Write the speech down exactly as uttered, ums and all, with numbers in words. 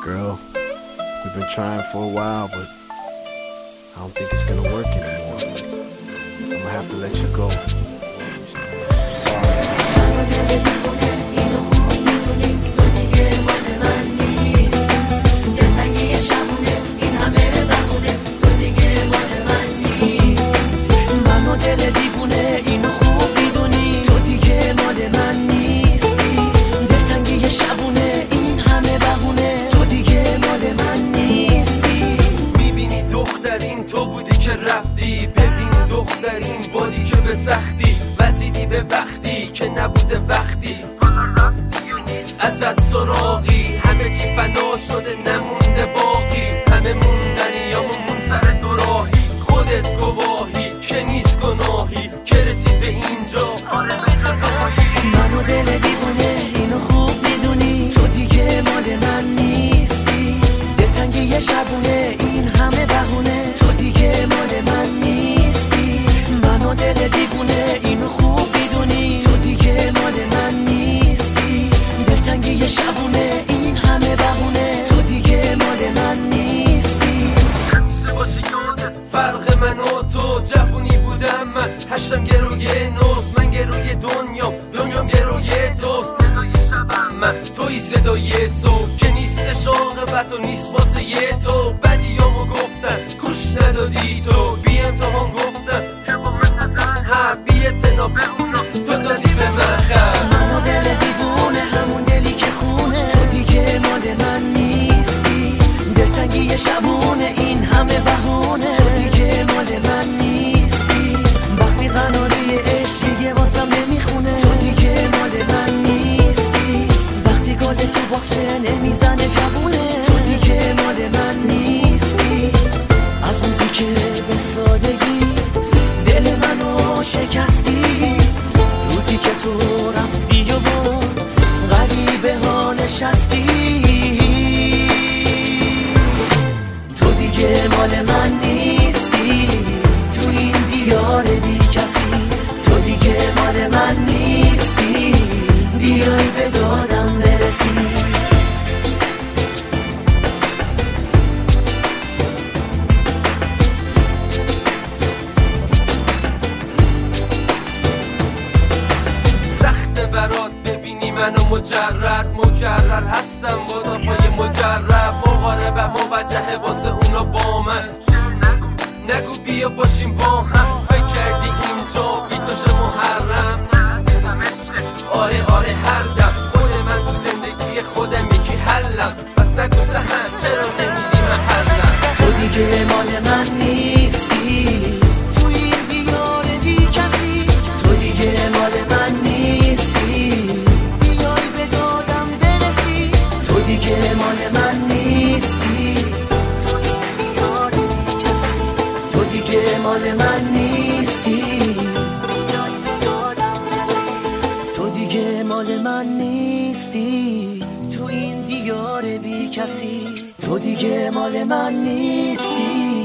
Girl, we've been trying for a while, but I don't think it's gonna work anymore. I'm gonna have to let you go. تو بودی که رفتی، ببین دختر این بادی که به سختی وزیدی به وقتی که نبوده وقتی رفتی و نیست ازت سراغی، همه چی فنا شده نمونده باقی، همه موندنی یا مون سر دو راهی، خودت گواهی که نیست گناهی که رسید به اینجا عالم جدایی. منو دل دیوونه اینو خوب میدونی، تو دیگه مال من نیستی، دلتنگی یه شبونه این همه بهونه، تو دیگه مال من نیستی. منو دل دیوونه اینو خوب میدونی، تو دیگه مال من نیستی، دلتنگی یه شبونه این همه بهونه، تو دیگه مال من نیستی. همیشه باشی یادت فرق من و تو، جوونی بودم من هشتم گروی نوست، من گروی دنیا دنیام گروی توست، ندای شبم من توی صدای صبح که نیست عاقبت و نیست واسه یه تو، بدیامو گفتن گوش ندادی تو، بی امتحان گفتن که با من نزن ها، بی اعتنا به اونو تو دادی به من خب. منو دل دیوونه همون دلی که خونه، تو دیگه مال من نیستی، دلتنگی یه شبونه این همه بهونه، تو دیگه مال من نیستی. وقتی قناری عشق دیگه واسم نمیخونه، تو دیگه مال من نیستی. وقتی گل تو باغچه نمیزنه جوونه، تو دیگه مال من نیستی. از روزی که به سادگی دل منو شکستی، روزی که تو رفتی و با غریبه ها نشستی، تو دیگه مال من نیستی، تو این دیار بی کسی، تو دیگه مال من نیستی، بیای به دادم برسی. برات ببینی منو مجرد مکرر هستم با دفعه مجرب، مقاربه موجهه واسه اونا با من، نگو نگو بیا باشیم با هم، فکر کردی اینجا بی تو شه محرم، آره آره هر دم خود من تو زندگی خودم یکی حلم، پس نگو سهم چرا نمیدی من حلم. تو دیگه مال من نیستی، تو این دیار بی کسی، تو دیگه مال من نیستی، بیای به دادم برسی، تو دیگه مال من نیستی، تو این دیار بی کسی، تو دیگه مال من نیستی، بیای به دادم برسی، تو دیگه مال من نیستی، تو این دیار بی کسی، تو دیگه مال من نیستی.